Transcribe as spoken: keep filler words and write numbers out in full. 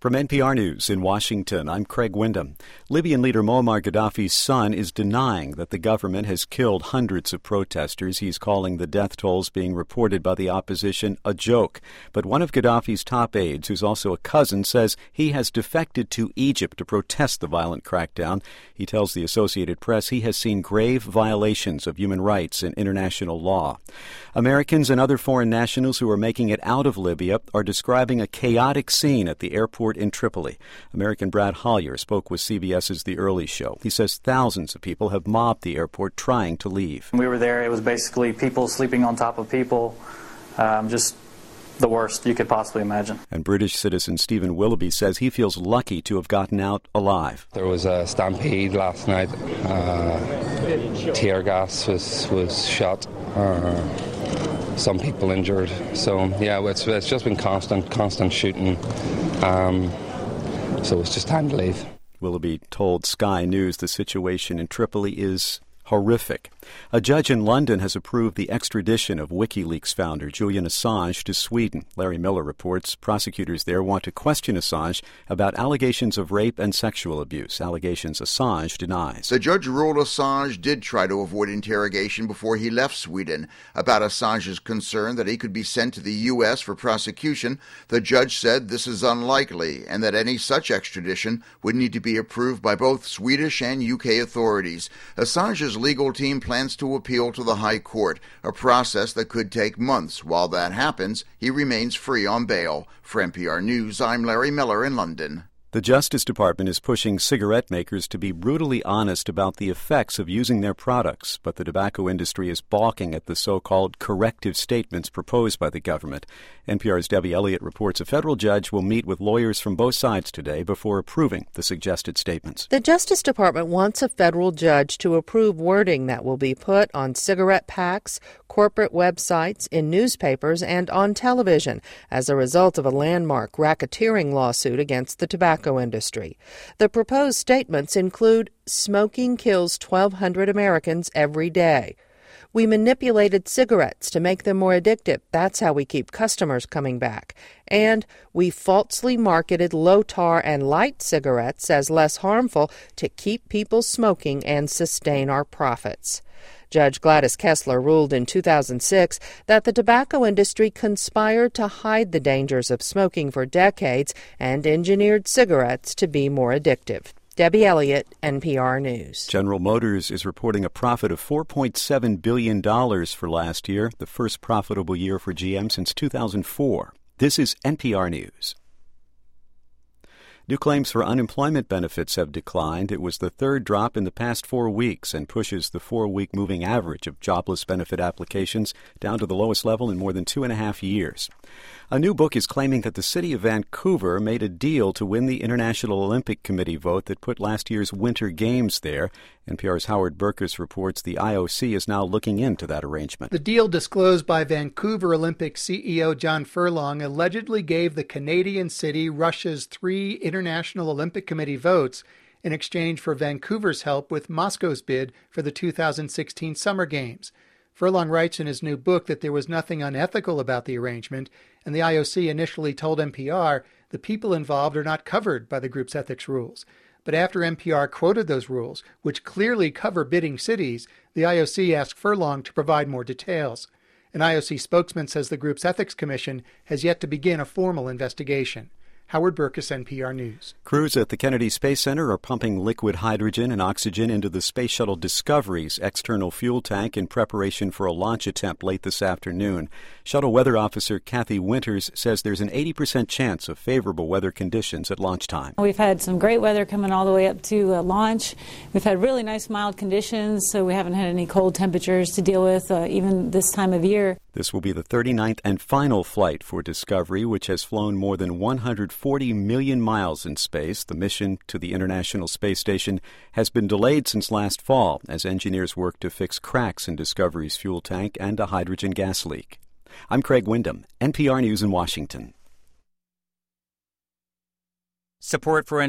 From N P R News in Washington, I'm Craig Windham. Libyan leader Muammar Gaddafi's son is denying that the government has killed hundreds of protesters. He's calling the death tolls being reported by the opposition a joke. But one of Gaddafi's top aides, who's also a cousin, says he has defected to Egypt to protest the violent crackdown. He tells the Associated Press he has seen grave violations of human rights and international law. Americans and other foreign nationals who are making it out of Libya are describing a chaotic scene at the airport in Tripoli. American Brad Hollier spoke with C B S's The Early Show. He says thousands of people have mobbed the airport trying to leave. We were there. It was basically people sleeping on top of people, um, just the worst you could possibly imagine. And British citizen Stephen Willoughby says he feels lucky to have gotten out alive. There was a stampede last night. Uh, tear gas was, was shot. Uh, some people injured. So, yeah, it's, it's just been constant, constant shooting. Um, so it's just time to leave. Willoughby told Sky News the situation in Tripoli is horrific. A judge in London has approved the extradition of WikiLeaks founder Julian Assange to Sweden. Larry Miller reports prosecutors there want to question Assange about allegations of rape and sexual abuse, allegations Assange denies. The judge ruled Assange did try to avoid interrogation before he left Sweden. About Assange's concern that he could be sent to the U S for prosecution, the judge said this is unlikely and that any such extradition would need to be approved by both Swedish and U K authorities. Assange's legal team plans to appeal to the High Court, a process that could take months. While that happens, he remains free on bail. For N P R News, I'm Larry Miller in London. The Justice Department is pushing cigarette makers to be brutally honest about the effects of using their products, but the tobacco industry is balking at the so-called corrective statements proposed by the government. N P R's Debbie Elliott reports a federal judge will meet with lawyers from both sides today before approving the suggested statements. The Justice Department wants a federal judge to approve wording that will be put on cigarette packs, corporate websites, in newspapers, and on television as a result of a landmark racketeering lawsuit against the tobacco industry. The proposed statements include smoking kills twelve hundred Americans every day. We manipulated cigarettes to make them more addictive. That's how we keep customers coming back. And we falsely marketed low-tar and light cigarettes as less harmful to keep people smoking and sustain our profits. Judge Gladys Kessler ruled in two thousand six that the tobacco industry conspired to hide the dangers of smoking for decades and engineered cigarettes to be more addictive. Debbie Elliott, N P R News. General Motors is reporting a profit of four point seven billion dollars for last year, the first profitable year for G M since two thousand four. This is N P R News. New claims for unemployment benefits have declined. It was the third drop in the past four weeks and pushes the four-week moving average of jobless benefit applications down to the lowest level in more than two and a half years. A new book is claiming that the city of Vancouver made a deal to win the International Olympic Committee vote that put last year's Winter Games there. N P R's Howard Burkus reports the I O C is now looking into that arrangement. The deal disclosed by Vancouver Olympic C E O John Furlong allegedly gave the Canadian city Russia's three International Olympic Committee votes in exchange for Vancouver's help with Moscow's bid for the two thousand sixteen Summer Games. Furlong writes in his new book that there was nothing unethical about the arrangement, and the I O C initially told N P R the people involved are not covered by the group's ethics rules. But after N P R quoted those rules, which clearly cover bidding cities, the I O C asked Furlong to provide more details. An I O C spokesman says the group's ethics commission has yet to begin a formal investigation. Howard Burkus, N P R News. Crews at the Kennedy Space Center are pumping liquid hydrogen and oxygen into the Space Shuttle Discovery's external fuel tank in preparation for a launch attempt late this afternoon. Shuttle weather officer Kathy Winters says there's an eighty percent chance of favorable weather conditions at launch time. We've had some great weather coming all the way up to uh, launch. We've had really nice mild conditions, so we haven't had any cold temperatures to deal with uh, even this time of year. This will be the thirty-ninth and final flight for Discovery, which has flown more than one hundred forty million miles in space. The mission to the International Space Station has been delayed since last fall as engineers work to fix cracks in Discovery's fuel tank and a hydrogen gas leak. I'm Craig Windham, N P R News in Washington. Support for N